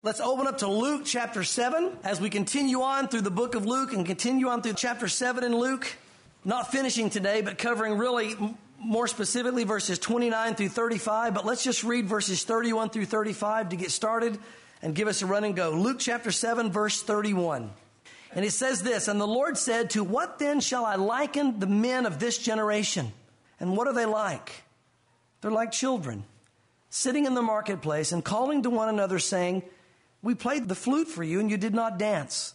Let's open up to Luke chapter 7 as we continue on through the book of Luke and continue on through chapter 7 in Luke. Not finishing today, but covering really more specifically verses 29 through 35. But let's just read verses 31 through 35 to get started and give us a run and go. Luke chapter 7, verse 31. And it says this, "And the Lord said, 'To what then shall I liken the men of this generation?' And what are they like? They're like children, sitting in the marketplace and calling to one another, saying, 'We played the flute for you, and you did not dance.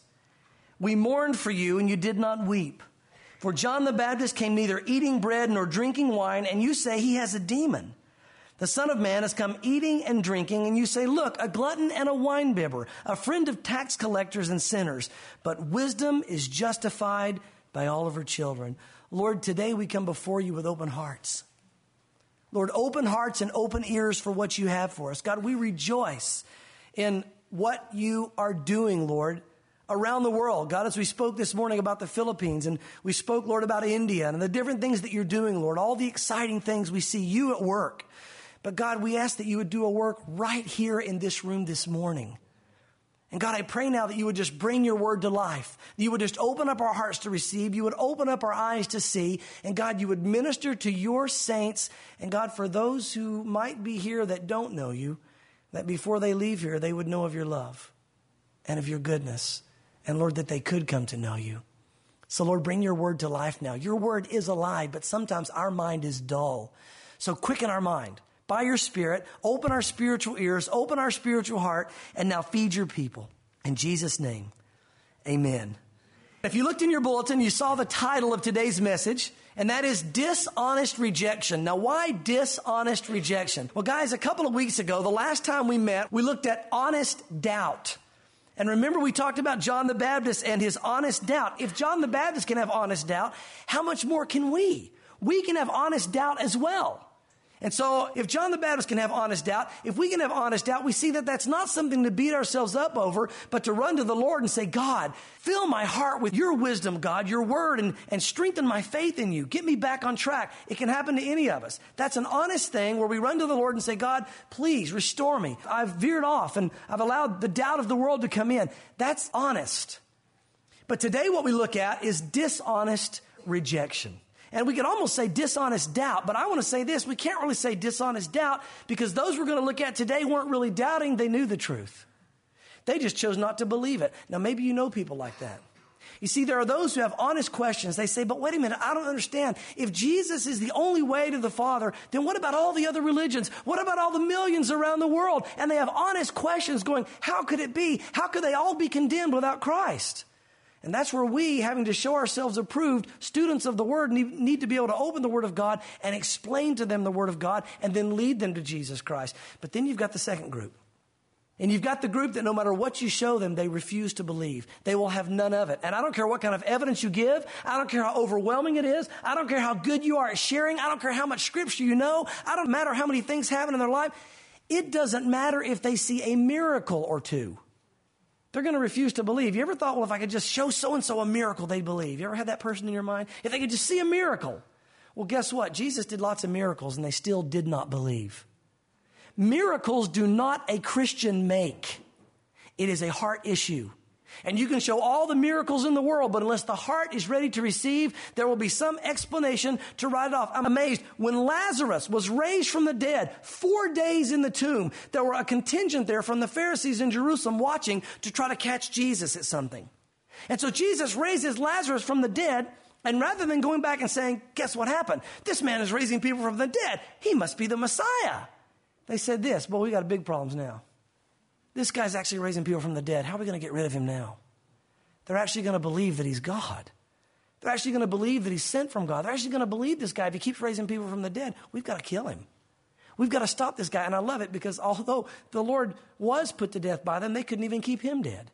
We mourned for you, and you did not weep. For John the Baptist came neither eating bread nor drinking wine, and you say he has a demon. The Son of Man has come eating and drinking, and you say, Look, a glutton and a winebibber, a friend of tax collectors and sinners. But wisdom is justified by all of her children.'" Lord, today we come before you with open hearts. Lord, open hearts and open ears for what you have for us. God, we rejoice in what you are doing, Lord, around the world. God, as we spoke this morning about the Philippines, and we spoke, Lord, about India and the different things that you're doing, Lord, all the exciting things we see you at work. But God, we ask that you would do a work right here in this room this morning. And God, I pray now that you would just bring your word to life. You would just open up our hearts to receive. You would open up our eyes to see. And God, you would minister to your saints. And God, for those who might be here that don't know you, that before they leave here, they would know of your love and of your goodness. And Lord, that they could come to know you. So Lord, bring your word to life now. Your word is alive, but sometimes our mind is dull. So quicken our mind by your Spirit. Open our spiritual ears, open our spiritual heart, and now feed your people. In Jesus' name, amen. If you looked in your bulletin, you saw the title of today's message, and that is Dishonest Rejection. Now, why dishonest rejection? Well, guys, a couple of weeks ago, the last time we met, we looked at honest doubt. And remember, we talked about John the Baptist and his honest doubt. If John the Baptist can have honest doubt, how much more can we? We can have honest doubt as well. And so if John the Baptist can have honest doubt, if we can have honest doubt, we see that that's not something to beat ourselves up over, but to run to the Lord and say, God, fill my heart with your wisdom, God, your word, and strengthen my faith in you. Get me back on track. It can happen to any of us. That's an honest thing where we run to the Lord and say, God, please restore me. I've veered off and I've allowed the doubt of the world to come in. That's honest. But today what we look at is dishonest rejection. And we could almost say dishonest doubt, but I want to say this, we can't really say dishonest doubt because those we're going to look at today weren't really doubting, they knew the truth. They just chose not to believe it. Now maybe you know people like that. You see, there are those who have honest questions. They say, but wait a minute, I don't understand. If Jesus is the only way to the Father, then what about all the other religions? What about all the millions around the world? And they have honest questions going, how could it be? How could they all be condemned without Christ? And that's where we, having to show ourselves approved students of the Word, need to be able to open the Word of God and explain to them the Word of God and then lead them to Jesus Christ. But then you've got the second group. And you've got the group that no matter what you show them, they refuse to believe. They will have none of it. And I don't care what kind of evidence you give. I don't care how overwhelming it is. I don't care how good you are at sharing. I don't care how much scripture you know. I don't matter how many things happen in their life. It doesn't matter if they see a miracle or two. They're going to refuse to believe. You ever thought, well, if I could just show so-and-so a miracle, they'd believe? You ever had that person in your mind? If they could just see a miracle. Well, guess what? Jesus did lots of miracles, and they still did not believe. Miracles do not a Christian make. It is a heart issue. And you can show all the miracles in the world, but unless the heart is ready to receive, there will be some explanation to write it off. I'm amazed. When Lazarus was raised from the dead, 4 days in the tomb, there were a contingent there from the Pharisees in Jerusalem watching to try to catch Jesus at something. And so Jesus raises Lazarus from the dead, and rather than going back and saying, guess what happened? This man is raising people from the dead. He must be the Messiah. They said this, well, we got big problems now. This guy's actually raising people from the dead. How are we going to get rid of him now? They're actually going to believe that he's God. They're actually going to believe that he's sent from God. They're actually going to believe this guy. If he keeps raising people from the dead, we've got to kill him. We've got to stop this guy. And I love it because although the Lord was put to death by them, they couldn't even keep him dead.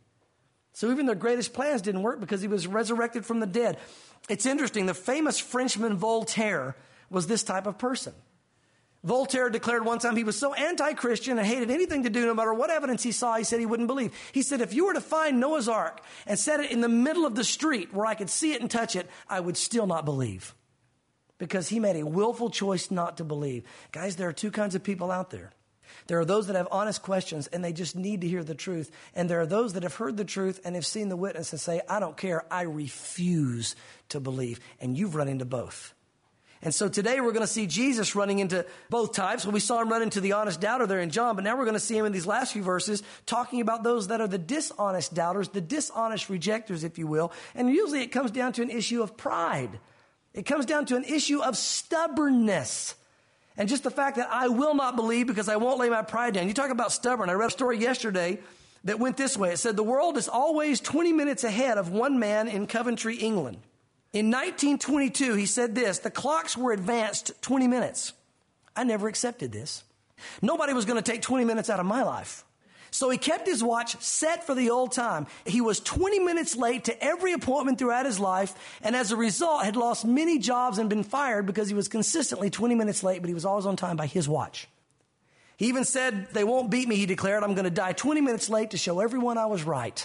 So even their greatest plans didn't work because he was resurrected from the dead. It's interesting. The famous Frenchman Voltaire was this type of person. Voltaire declared one time he was so anti-Christian and hated anything to do, no matter what evidence he saw, he said he wouldn't believe. He said, if you were to find Noah's Ark and set it in the middle of the street where I could see it and touch it, I would still not believe. Because he made a willful choice not to believe. Guys, there are two kinds of people out there. There are those that have honest questions and they just need to hear the truth. And there are those that have heard the truth and have seen the witness and say, I don't care, I refuse to believe. And you've run into both. And so today we're going to see Jesus running into both types. Well, we saw him run into the honest doubter there in John, but now we're going to see him in these last few verses talking about those that are the dishonest doubters, the dishonest rejectors, if you will. And usually it comes down to an issue of pride. It comes down to an issue of stubbornness. And just the fact that I will not believe because I won't lay my pride down. You talk about stubborn. I read a story yesterday that went this way. It said the world is always 20 minutes ahead of one man in Coventry, England. In 1922, he said this, the clocks were advanced 20 minutes. I never accepted this. Nobody was going to take 20 minutes out of my life. So he kept his watch set for the old time. He was 20 minutes late to every appointment throughout his life, and as a result had lost many jobs and been fired because he was consistently 20 minutes late, but he was always on time by his watch. He even said, they won't beat me, he declared. I'm going to die 20 minutes late to show everyone I was right.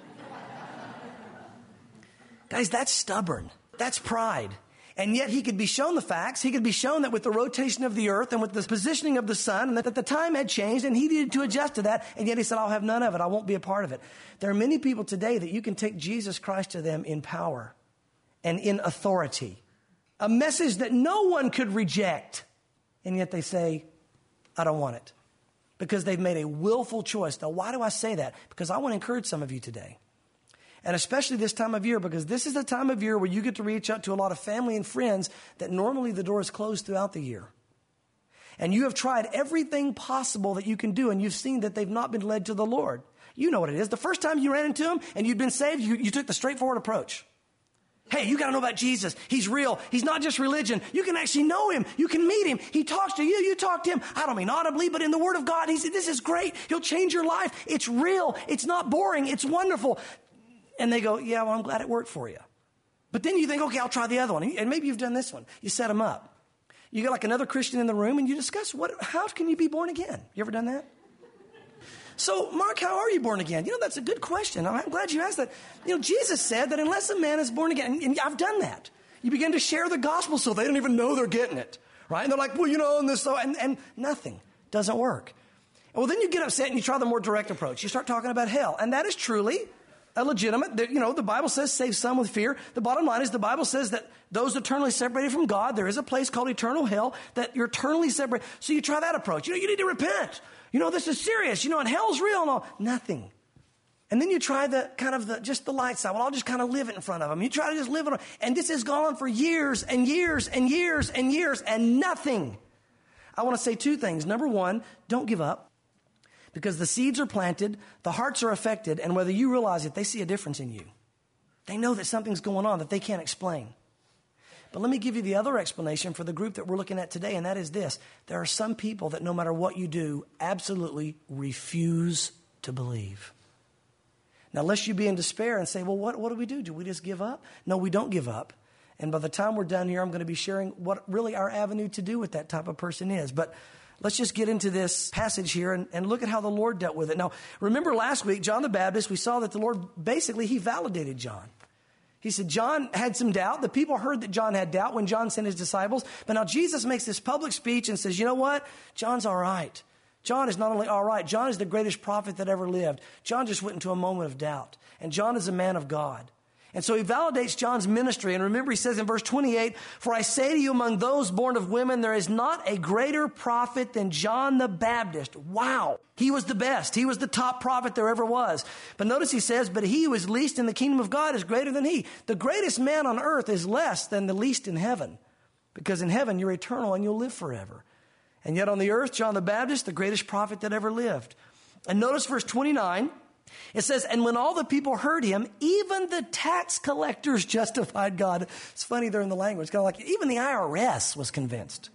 Guys, that's stubborn. That's pride. And yet he could be shown the facts. He could be shown that with the rotation of the earth and with the positioning of the sun, and that the time had changed and he needed to adjust to that. And yet he said, I'll have none of it. I won't be a part of it. There are many people today that you can take Jesus Christ to them in power and in authority. A message that no one could reject. And yet they say, I don't want it. Because they've made a willful choice. Now, why do I say that? Because I want to encourage some of you today. And especially this time of year, because this is the time of year where you get to reach out to a lot of family and friends that normally the door is closed throughout the year. And you have tried everything possible that you can do, and you've seen that they've not been led to the Lord. You know what it is. The first time you ran into them and you'd been saved, you took the straightforward approach. Hey, you got to know about Jesus. He's real. He's not just religion. You can actually know him. You can meet him. He talks to you. You talk to him. I don't mean audibly, but in the Word of God, he said, this is great. He'll change your life. It's real. It's not boring. It's wonderful. And they go, yeah, well, I'm glad it worked for you. But then you think, okay, I'll try the other one. And maybe you've done this one. You set them up. You got like another Christian in the room and you discuss how can you be born again? You ever done that? So, Mark, how are you born again? That's a good question. I'm glad you asked that. Jesus said that unless a man is born again, and I've done that. You begin to share the gospel so they don't even know they're getting it. Right? And they're like, well, and this, so, and nothing doesn't work. Well, then you get upset and you try the more direct approach. You start talking about hell. And that is truly a legitimate, the Bible says save some with fear. The bottom line is the Bible says that those eternally separated from God, there is a place called eternal hell that you're eternally separated. So you try that approach. You need to repent. This is serious. And hell's real and all. Nothing. And then you try just the light side. Well, I'll just kind of live it in front of them. You try to just live it. And this has gone on for years and years and years and years and nothing. I want to say two things. Number one, don't give up. Because the seeds are planted, the hearts are affected, and whether you realize it, they see a difference in you. They know that something's going on that they can't explain. But let me give you the other explanation for the group that we're looking at today, and that is this. There are some people that no matter what you do, absolutely refuse to believe. Now, lest you be in despair and say, well, what do we do? Do we just give up? No, we don't give up. And by the time we're done here, I'm going to be sharing what really our avenue to do with that type of person is. But let's just get into this passage here and look at how the Lord dealt with it. Now, remember last week, John the Baptist, we saw that the Lord, basically, he validated John. He said John had some doubt. The people heard that John had doubt when John sent his disciples. But now Jesus makes this public speech and says, you know what? John's all right. John is not only all right, John is the greatest prophet that ever lived. John just went into a moment of doubt. And John is a man of God. And so he validates John's ministry. And remember, he says in verse 28, for I say to you, among those born of women, there is not a greater prophet than John the Baptist. Wow. He was the best. He was the top prophet there ever was. But notice he says, but he who is least in the kingdom of God is greater than he. The greatest man on earth is less than the least in heaven. Because in heaven, you're eternal and you'll live forever. And yet on the earth, John the Baptist, the greatest prophet that ever lived. And notice verse 29. It says, and when all the people heard him, even the tax collectors justified God. It's funny there in the language. Kind of like even the IRS was convinced.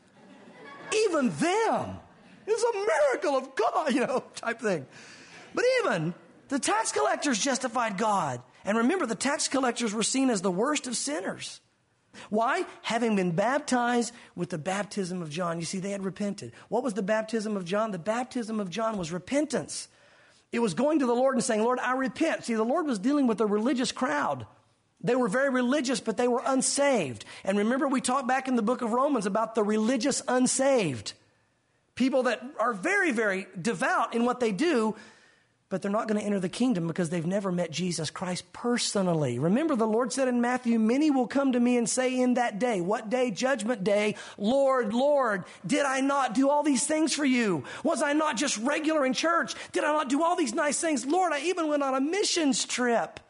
Even them. It's a miracle of God, type thing. But even the tax collectors justified God. And remember, the tax collectors were seen as the worst of sinners. Why? Having been baptized with the baptism of John. You see, they had repented. What was the baptism of John? The baptism of John was repentance. It was going to the Lord and saying, Lord, I repent. See, the Lord was dealing with a religious crowd. They were very religious, but they were unsaved. And remember, we talked back in the book of Romans about the religious unsaved. People that are very, very devout in what they do, but they're not going to enter the kingdom because they've never met Jesus Christ personally. Remember, the Lord said in Matthew, many will come to me and say in that day, what day? Judgment day. Lord, Lord, did I not do all these things for you? Was I not just regular in church? Did I not do all these nice things? Lord, I even went on a missions trip.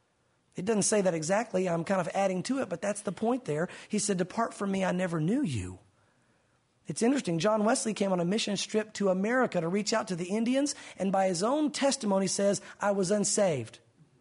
It doesn't say that exactly. I'm kind of adding to it, but that's the point there. He said, depart from me, I never knew you. It's interesting. John Wesley came on a mission trip to America to reach out to the Indians, and by his own testimony says, I was unsaved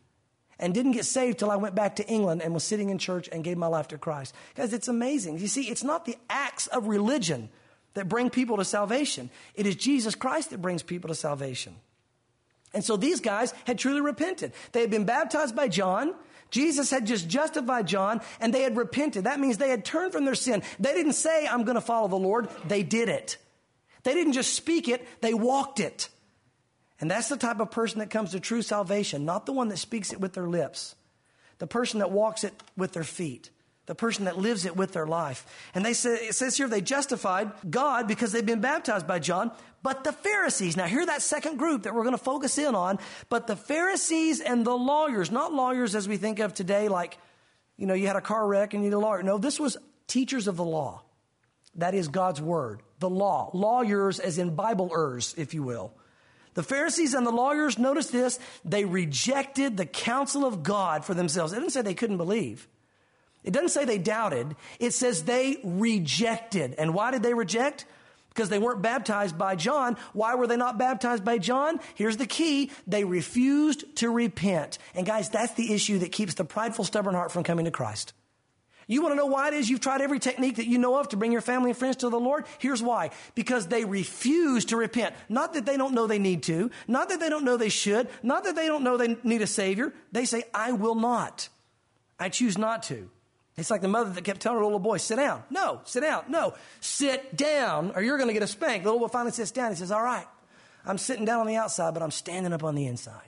and didn't get saved till I went back to England and was sitting in church and gave my life to Christ. Guys, it's amazing. You see, it's not the acts of religion that bring people to salvation. It is Jesus Christ that brings people to salvation. And so these guys had truly repented. They had been baptized by John. Jesus had just justified John, and they had repented. That means they had turned from their sin. They didn't say, I'm going to follow the Lord. They did it. They didn't just speak it, they walked it. And that's the type of person that comes to true salvation, not the one that speaks it with their lips, the person that walks it with their feet, the person that lives it with their life. And it says here they justified God because they've been baptized by John. But the Pharisees, now hear that second group that we're going to focus in on, but the Pharisees and the lawyers, not lawyers as we think of today, like, you had a car wreck and you need a lawyer. No, this was teachers of the law. That is God's word, the law. Lawyers as in Bible-ers, if you will. The Pharisees and the lawyers, notice this, they rejected the counsel of God for themselves. It didn't say they couldn't believe. It doesn't say they doubted. It says they rejected. And why did they reject? Because they weren't baptized by John. Why were they not baptized by John? Here's the key. They refused to repent. And guys, that's the issue that keeps the prideful, stubborn heart from coming to Christ. You want to know why it is you've tried every technique that you know of to bring your family and friends to the Lord? Here's why. Because they refuse to repent. Not that they don't know they need to. Not that they don't know they should. Not that they don't know they need a Savior. They say, I will not. I choose not to. It's like the mother that kept telling her little boy, sit down. No, sit down. No, sit down or you're going to get a spank. The little boy finally sits down. He says, all right, I'm sitting down on the outside, but I'm standing up on the inside.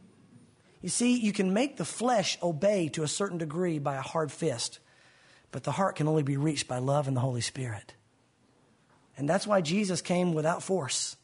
You see, you can make the flesh obey to a certain degree by a hard fist, but the heart can only be reached by love and the Holy Spirit. And that's why Jesus came without force.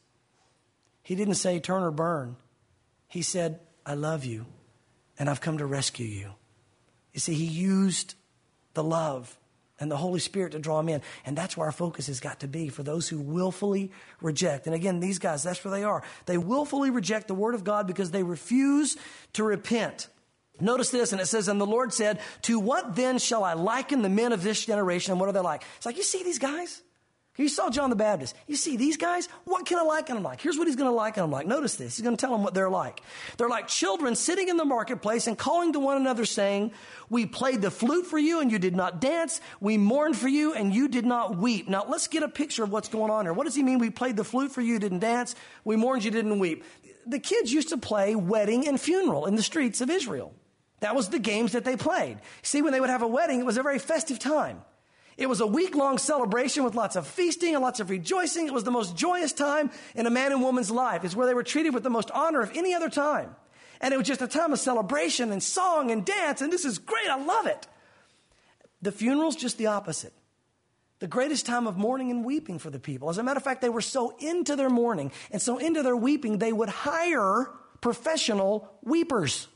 He didn't say turn or burn. He said, I love you and I've come to rescue you. You see, he used the love and the Holy Spirit to draw them in. And that's where our focus has got to be for those who willfully reject. And again, these guys, that's where they are. They willfully reject the word of God because they refuse to repent. Notice this, and it says, and the Lord said, to what then shall I liken the men of this generation? And what are they like? It's like, you see these guys? You saw John the Baptist. You see these guys? What can I liken them like? Here's what he's going to liken them like. Notice this. He's going to tell them what they're like. They're like children sitting in the marketplace and calling to one another saying, we played the flute for you and you did not dance. We mourned for you and you did not weep. Now let's get a picture of what's going on here. What does he mean? We played the flute for you, didn't dance. We mourned, you didn't weep. The kids used to play wedding and funeral in the streets of Israel. That was the games that they played. See, when they would have a wedding, it was a very festive time. It was a week-long celebration with lots of feasting and lots of rejoicing. It was the most joyous time in a man and woman's life. It's where they were treated with the most honor of any other time. And it was just a time of celebration and song and dance, and this is great. I love it. The funeral's just the opposite. The greatest time of mourning and weeping for the people. As a matter of fact, they were so into their mourning and so into their weeping, they would hire professional weepers.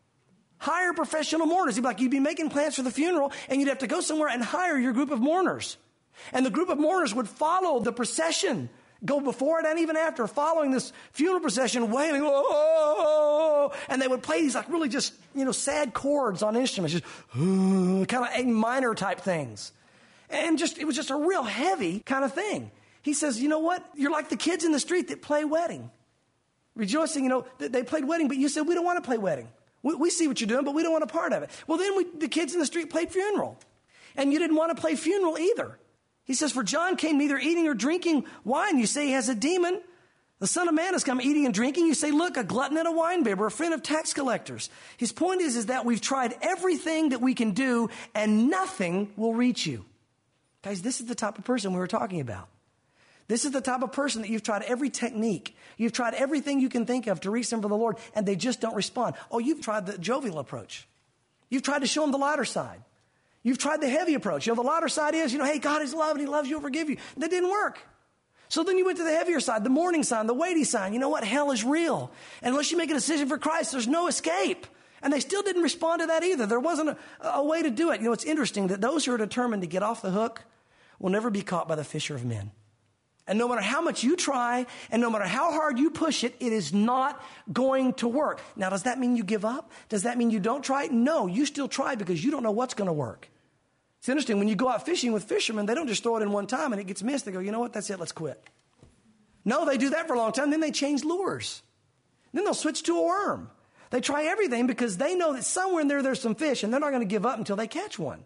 Hire professional mourners. You'd be making plans for the funeral and you'd have to go somewhere and hire your group of mourners. And the group of mourners would follow the procession, go before it and even after, following this funeral procession, wailing, oh, and they would play these like really just, sad chords on instruments, just kind of A minor type things. And it was just a real heavy kind of thing. He says, you know what? You're like the kids in the street that play wedding. Rejoicing, they played wedding, but you said, we don't want to play wedding. We see what you're doing, but we don't want a part of it. Well, then the kids in the street played funeral. And you didn't want to play funeral either. He says, for John came neither eating or drinking wine. You say he has a demon. The Son of Man has come eating and drinking. You say, look, a glutton and a winebibber, a friend of tax collectors. His point is that we've tried everything that we can do and nothing will reach you. Guys, this is the type of person we were talking about. This is the type of person that you've tried every technique. You've tried everything you can think of to reach them for the Lord, and they just don't respond. Oh, you've tried the jovial approach. You've tried to show them the lighter side. You've tried the heavy approach. The lighter side is, hey, God is love and he loves you and forgive you. That didn't work. So then you went to the heavier side, the mourning sign, the weighty sign. You know what? Hell is real. And unless you make a decision for Christ, there's no escape. And they still didn't respond to that either. There wasn't a way to do it. You know, it's interesting that those who are determined to get off the hook will never be caught by the fisher of men. And no matter how much you try, and no matter how hard you push it, it is not going to work. Now, does that mean you give up? Does that mean you don't try? No, you still try because you don't know what's going to work. It's interesting, when you go out fishing with fishermen, they don't just throw it in one time and it gets missed. They go, you know what, that's it, let's quit. No, they do that for a long time. Then they change lures. Then they'll switch to a worm. They try everything because they know that somewhere in there there's some fish, and they're not going to give up until they catch one.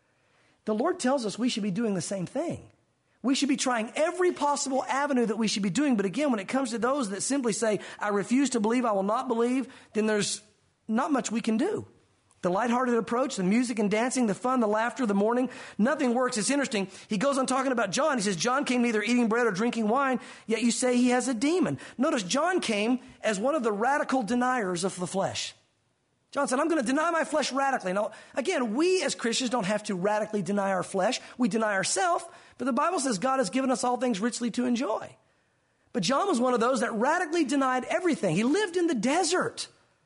The Lord tells us we should be doing the same thing. We should be trying every possible avenue that we should be doing. But again, when it comes to those that simply say, I refuse to believe, I will not believe, then there's not much we can do. The lighthearted approach, the music and dancing, the fun, the laughter, the mourning, nothing works. It's interesting. He goes on talking about John. He says, John came neither eating bread or drinking wine, yet you say he has a demon. Notice John came as one of the radical deniers of the flesh. John said, I'm going to deny my flesh radically. Now, again, we as Christians don't have to radically deny our flesh. We deny ourselves, but the Bible says God has given us all things richly to enjoy. But John was one of those that radically denied everything. He lived in the desert.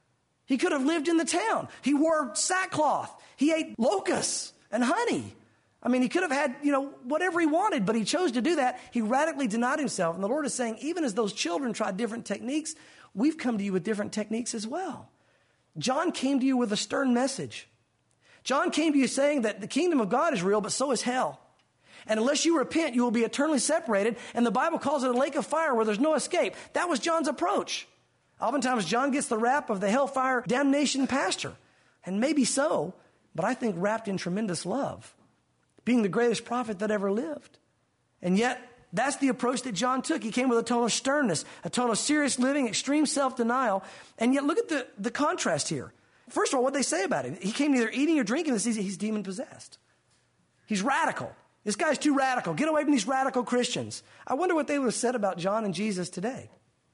He could have lived in the town. He wore sackcloth. He ate locusts and honey. I mean, he could have had, whatever he wanted, but he chose to do that. He radically denied himself. And the Lord is saying, even as those children tried different techniques, we've come to you with different techniques as well. John came to you with a stern message. John came to you saying that the kingdom of God is real, but so is hell. And unless you repent, you will be eternally separated. And the Bible calls it a lake of fire where there's no escape. That was John's approach. Oftentimes, John gets the rap of the hellfire damnation pastor. And maybe so, but I think wrapped in tremendous love. Being the greatest prophet that ever lived. And yet, that's the approach that John took. He came with a tone of sternness, a tone of serious living, extreme self-denial. And yet, look at the contrast here. First of all, what they say about him. He came neither eating or drinking. He's demon-possessed. He's radical. This guy's too radical. Get away from these radical Christians. I wonder what they would have said about John and Jesus today.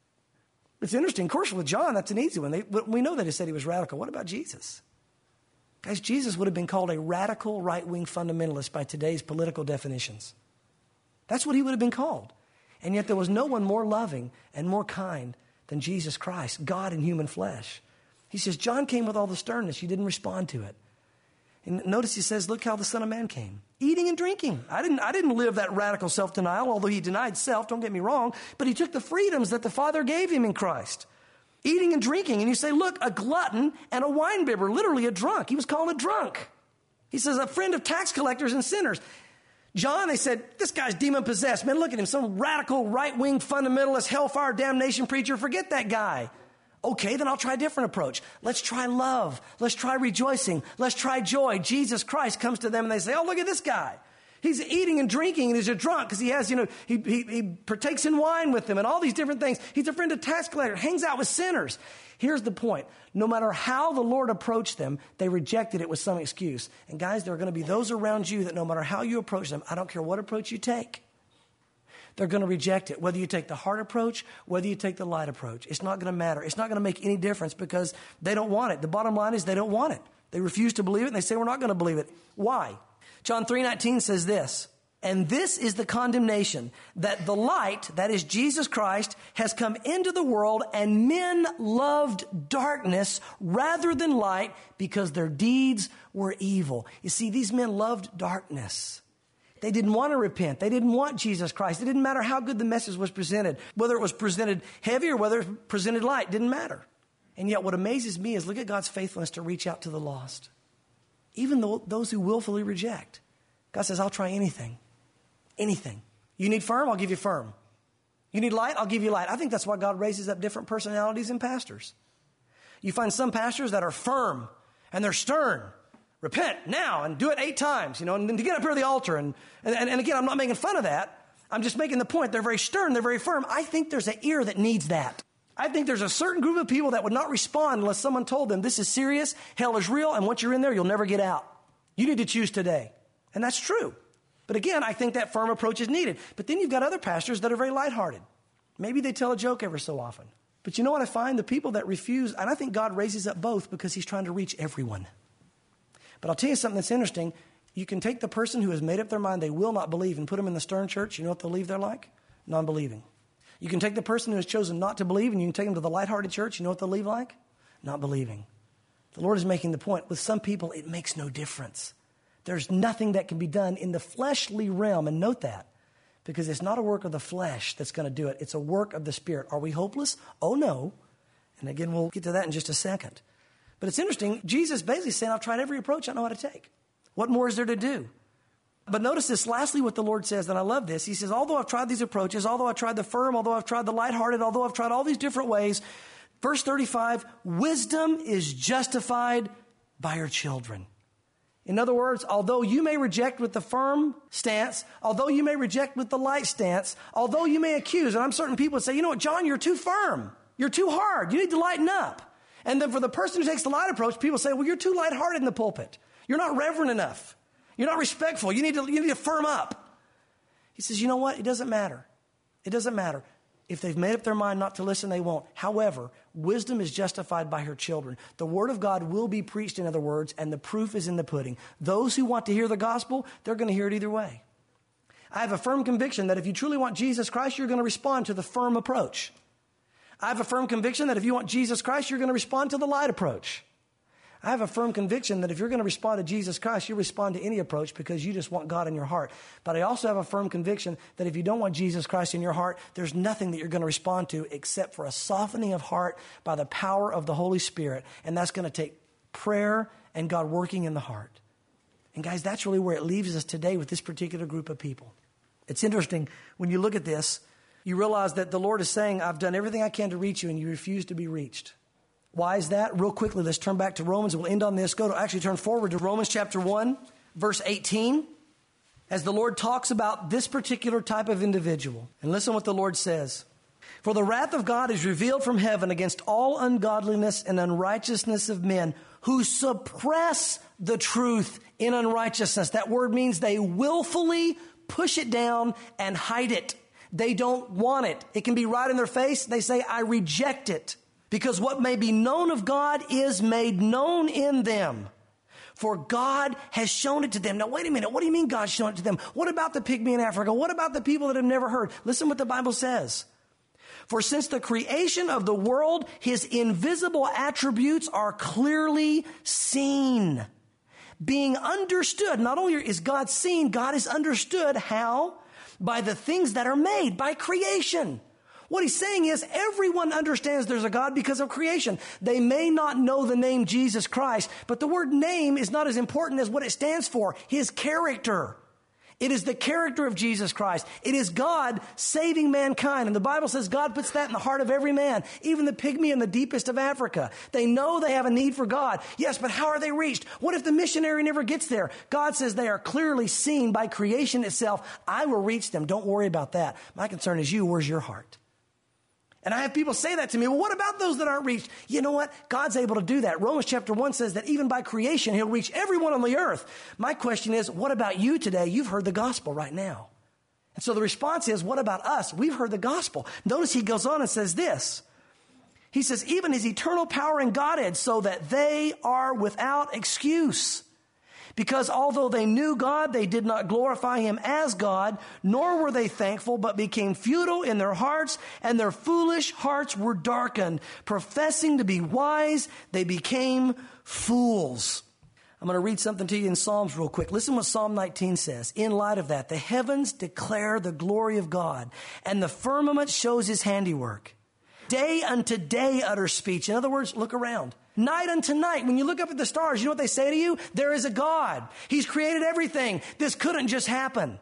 It's interesting. Of course, with John, that's an easy one. We know that he said he was radical. What about Jesus? Guys, Jesus would have been called a radical right-wing fundamentalist by today's political definitions. That's what he would have been called. And yet there was no one more loving and more kind than Jesus Christ, God in human flesh. He says, John came with all the sternness. You didn't respond to it. And notice he says, look how the Son of Man came. Eating and drinking. I didn't live that radical self-denial, although he denied self, don't get me wrong, but he took the freedoms that the Father gave him in Christ. Eating and drinking. And you say, look, a glutton and a winebibber, literally a drunk. He was called a drunk. He says, a friend of tax collectors and sinners. John, they said, this guy's demon-possessed. Man, look at him, some radical right-wing fundamentalist hellfire damnation preacher. Forget that guy. Okay, then I'll try a different approach. Let's try love. Let's try rejoicing. Let's try joy. Jesus Christ comes to them and they say, oh, look at this guy. He's eating and drinking and he's a drunk because he has, he partakes in wine with them and all these different things. He's a friend of tax collectors, hangs out with sinners. Here's the point. No matter how the Lord approached them, they rejected it with some excuse. And guys, there are going to be those around you that no matter how you approach them, I don't care what approach you take, they're going to reject it. Whether you take the hard approach, whether you take the light approach, it's not going to matter. It's not going to make any difference because they don't want it. The bottom line is they don't want it. They refuse to believe it and they say we're not going to believe it. Why? John 3:19 says this, and this is the condemnation, that the light, that is Jesus Christ, has come into the world and men loved darkness rather than light because their deeds were evil. You see, these men loved darkness. They didn't want to repent. They didn't want Jesus Christ. It didn't matter how good the message was presented. Whether it was presented heavy or whether it was presented light, didn't matter. And yet what amazes me is look at God's faithfulness to reach out to the lost. Even those who willfully reject. God says, I'll try anything. Anything. You need firm? I'll give you firm. You need light? I'll give you light. I think that's why God raises up different personalities in pastors. You find some pastors that are firm and they're stern. Repent now and do it 8 times, and then to get up here to the altar. And again, I'm not making fun of that. I'm just making the point. They're very stern. They're very firm. I think there's an ear that needs that. I think there's a certain group of people that would not respond unless someone told them this is serious, hell is real, and once you're in there, you'll never get out. You need to choose today. And that's true. But again, I think that firm approach is needed. But then you've got other pastors that are very lighthearted. Maybe they tell a joke ever so often. But you know what I find? The people that refuse, and I think God raises up both because he's trying to reach everyone. But I'll tell you something that's interesting. You can take the person who has made up their mind they will not believe and put them in the stern church. You know what they'll leave there like? Non-believing. You can take the person who has chosen not to believe and you can take them to the lighthearted church. You know what they'll leave like? Not believing. The Lord is making the point. With some people, it makes no difference. There's nothing that can be done in the fleshly realm. And note that. Because it's not a work of the flesh that's going to do it. It's a work of the Spirit. Are we hopeless? Oh, no. And again, we'll get to that in just a second. But it's interesting. Jesus basically saying, I've tried every approach I know how to take. What more is there to do? But notice this, lastly, what the Lord says, and I love this. He says, although I've tried these approaches, although I've tried the firm, although I've tried the lighthearted, although I've tried all these different ways, verse 35, wisdom is justified by her children. In other words, although you may reject with the firm stance, although you may reject with the light stance, although you may accuse, and I'm certain people would say, you know what, John, you're too firm. You're too hard. You need to lighten up. And then for the person who takes the light approach, people say, well, you're too lighthearted in the pulpit. You're not reverent enough. You're not respectful. You need to firm up. He says, you know what? It doesn't matter. It doesn't matter. If they've made up their mind not to listen, they won't. However, wisdom is justified by her children. The word of God will be preached, in other words, and the proof is in the pudding. Those who want to hear the gospel, they're going to hear it either way. I have a firm conviction that if you truly want Jesus Christ, you're going to respond to the firm approach. I have a firm conviction that if you want Jesus Christ, you're going to respond to the light approach. I have a firm conviction that if you're going to respond to Jesus Christ, you respond to any approach because you just want God in your heart. But I also have a firm conviction that if you don't want Jesus Christ in your heart, there's nothing that you're going to respond to except for a softening of heart by the power of the Holy Spirit. And that's going to take prayer and God working in the heart. And guys, that's really where it leaves us today with this particular group of people. It's interesting when you look at this, you realize that the Lord is saying, I've done everything I can to reach you, and you refuse to be reached. Why is that? Real quickly, let's turn back to Romans. We'll end on this. Turn forward to Romans chapter 1, verse 18, as the Lord talks about this particular type of individual. And listen what the Lord says. For the wrath of God is revealed from heaven against all ungodliness and unrighteousness of men who suppress the truth in unrighteousness. That word means they willfully push it down and hide it. They don't want it. It can be right in their face. They say, I reject it. Because what may be known of God is made known in them. For God has shown it to them. Now, wait a minute. What do you mean God's shown it to them? What about the pygmy in Africa? What about the people that have never heard? Listen what the Bible says. For since the creation of the world, his invisible attributes are clearly seen, being understood. Not only is God seen, God is understood. How? By the things that are made, by creation. What he's saying is everyone understands there's a God because of creation. They may not know the name Jesus Christ, but the word name is not as important as what it stands for, his character. It is the character of Jesus Christ. It is God saving mankind. And the Bible says God puts that in the heart of every man, even the pygmy in the deepest of Africa. They know they have a need for God. Yes, but how are they reached? What if the missionary never gets there? God says they are clearly seen by creation itself. I will reach them. Don't worry about that. My concern is you. Where's your heart? And I have people say that to me. Well, what about those that aren't reached? You know what? God's able to do that. Romans chapter 1 says that even by creation, he'll reach everyone on the earth. My question is, what about you today? You've heard the gospel right now. And so the response is, what about us? We've heard the gospel. Notice he goes on and says this. He says, even his eternal power and Godhead, so that they are without excuse. Because although they knew God, they did not glorify him as God, nor were they thankful, but became futile in their hearts, and their foolish hearts were darkened. Professing to be wise, they became fools. I'm going to read something to you in Psalms real quick. Listen what Psalm 19 says. In light of that, the heavens declare the glory of God, and the firmament shows his handiwork. Day unto day utters speech. In other words, look around. Night unto night, when you look up at the stars, you know what they say to you? There is a God. He's created everything. This couldn't just happen.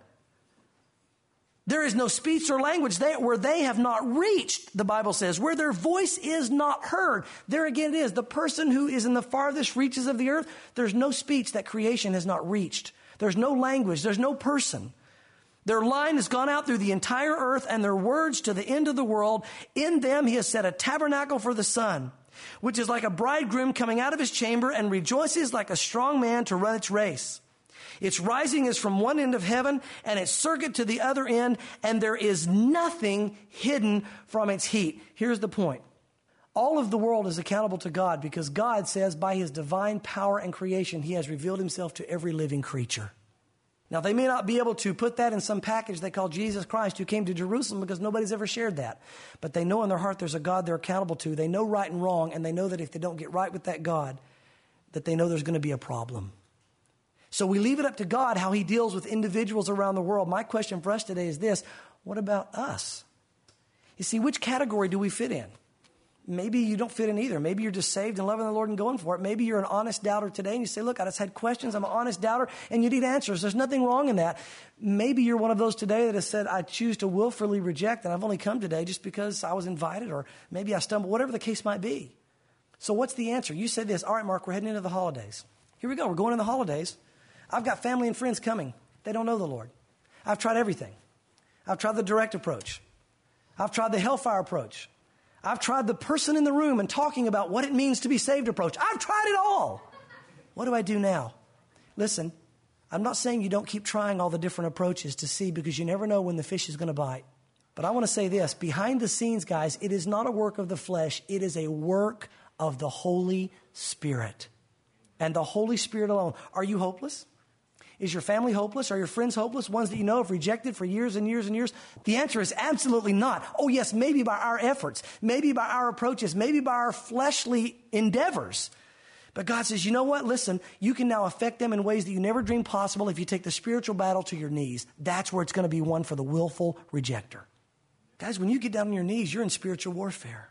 There is no speech or language where they have not reached, the Bible says, where their voice is not heard. There again it is. The person who is in the farthest reaches of the earth, there's no speech that creation has not reached. There's no language. There's no person. Their line has gone out through the entire earth and their words to the end of the world. In them he has set a tabernacle for the sun, which is like a bridegroom coming out of his chamber and rejoices like a strong man to run its race. Its rising is from one end of heaven and its circuit to the other end, and there is nothing hidden from its heat. Here's the point. All of the world is accountable to God because God says by his divine power and creation, he has revealed himself to every living creature. Now, they may not be able to put that in some package they call Jesus Christ who came to Jerusalem because nobody's ever shared that. But they know in their heart there's a God they're accountable to. They know right and wrong, and they know that if they don't get right with that God, that they know there's going to be a problem. So we leave it up to God how he deals with individuals around the world. My question for us today is this: what about us? You see, which category do we fit in? Maybe you don't fit in either. Maybe you're just saved and loving the Lord and going for it. Maybe you're an honest doubter today and you say, look, I just had questions. I'm an honest doubter, and you need answers. There's nothing wrong in that. Maybe you're one of those today that has said, I choose to willfully reject, and I've only come today just because I was invited, or maybe I stumbled, whatever the case might be. So what's the answer? You said this: all right, Mark, we're heading into the holidays. Here we go. We're going in the holidays. I've got family and friends coming. They don't know the Lord. I've tried everything. I've tried the direct approach. I've tried the hellfire approach. I've tried the person in the room and talking about what it means to be saved approach. I've tried it all. What do I do now? Listen, I'm not saying you don't keep trying all the different approaches to see, because you never know when the fish is going to bite. But I want to say this: behind the scenes, guys, it is not a work of the flesh. It is a work of the Holy Spirit. And the Holy Spirit alone. Are you hopeless? Is your family hopeless? Are your friends hopeless? Ones that you know have rejected for years and years and years? The answer is absolutely not. Oh, yes, maybe by our efforts, maybe by our approaches, maybe by our fleshly endeavors. But God says, you know what? Listen, you can now affect them in ways that you never dreamed possible if you take the spiritual battle to your knees. That's where it's going to be won for the willful rejecter. Guys, when you get down on your knees, you're in spiritual warfare.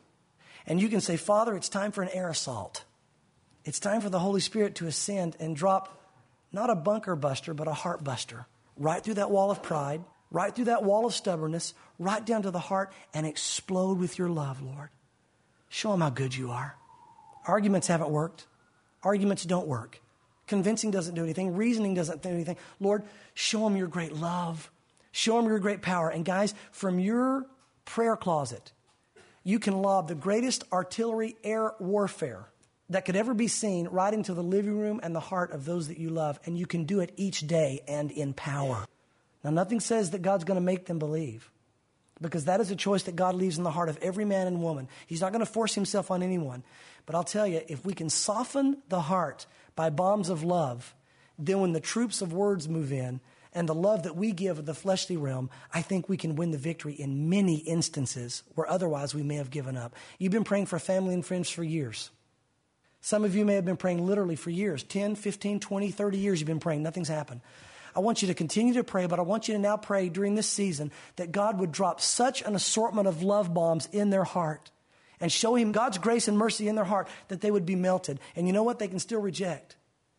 And you can say, Father, it's time for an air assault. It's time for the Holy Spirit to ascend and drop not a bunker buster, but a heart buster, right through that wall of pride, right through that wall of stubbornness, right down to the heart, and explode with your love, Lord. Show them how good you are. Arguments haven't worked. Arguments don't work. Convincing doesn't do anything. Reasoning doesn't do anything. Lord, show them your great love. Show them your great power. And guys, from your prayer closet, you can lob the greatest artillery air warfare that could ever be seen right into the living room and the heart of those that you love. And you can do it each day and in power. Now, nothing says that God's going to make them believe, because that is a choice that God leaves in the heart of every man and woman. He's not going to force himself on anyone. But I'll tell you, if we can soften the heart by bombs of love, then when the troops of words move in and the love that we give of the fleshly realm, I think we can win the victory in many instances where otherwise we may have given up. You've been praying for family and friends for years. Some of you may have been praying literally for years, 10, 15, 20, 30 years you've been praying. Nothing's happened. I want you to continue to pray, but I want you to now pray during this season that God would drop such an assortment of love bombs in their heart and show him God's grace and mercy in their heart that they would be melted. And you know what? They can still reject,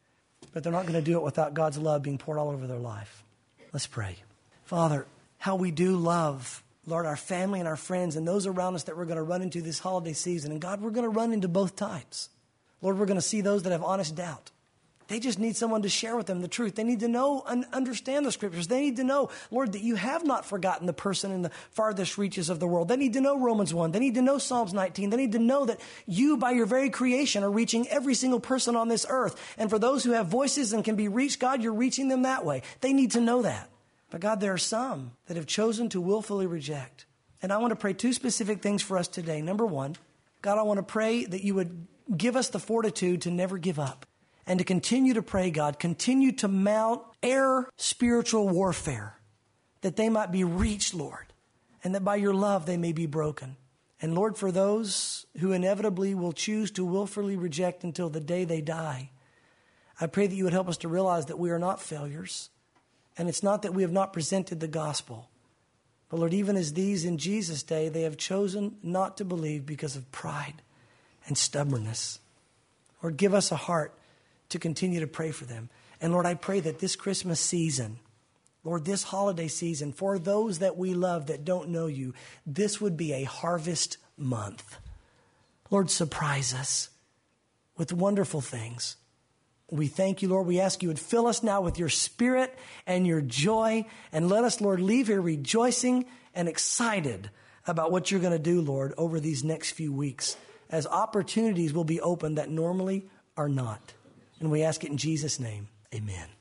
but they're not going to do it without God's love being poured all over their life. Let's pray. Father, how we do love, Lord, our family and our friends and those around us that we're going to run into this holiday season. And God, we're going to run into both types. Lord, we're going to see those that have honest doubt. They just need someone to share with them the truth. They need to know and understand the scriptures. They need to know, Lord, that you have not forgotten the person in the farthest reaches of the world. They need to know Romans 1. They need to know Psalms 19. They need to know that you, by your very creation, are reaching every single person on this earth. And for those who have voices and can be reached, God, you're reaching them that way. They need to know that. But God, there are some that have chosen to willfully reject. And I want to pray two specific things for us today. Number one, God, I want to pray that you would give us the fortitude to never give up and to continue to pray, God, continue to mount air spiritual warfare, that they might be reached, Lord, and that by your love they may be broken. And Lord, for those who inevitably will choose to willfully reject until the day they die, I pray that you would help us to realize that we are not failures. And it's not that we have not presented the gospel. But Lord, even as these in Jesus' day, they have chosen not to believe because of pride and stubbornness. Lord, give us a heart to continue to pray for them. And Lord, I pray that this Christmas season, Lord, this holiday season, for those that we love that don't know you, this would be a harvest month. Lord, surprise us with wonderful things. We thank you, Lord. We ask you would fill us now with your spirit and your joy, and let us, Lord, leave here rejoicing and excited about what you're going to do, Lord, over these next few weeks, as opportunities will be opened that normally are not. And we ask it in Jesus' name. Amen.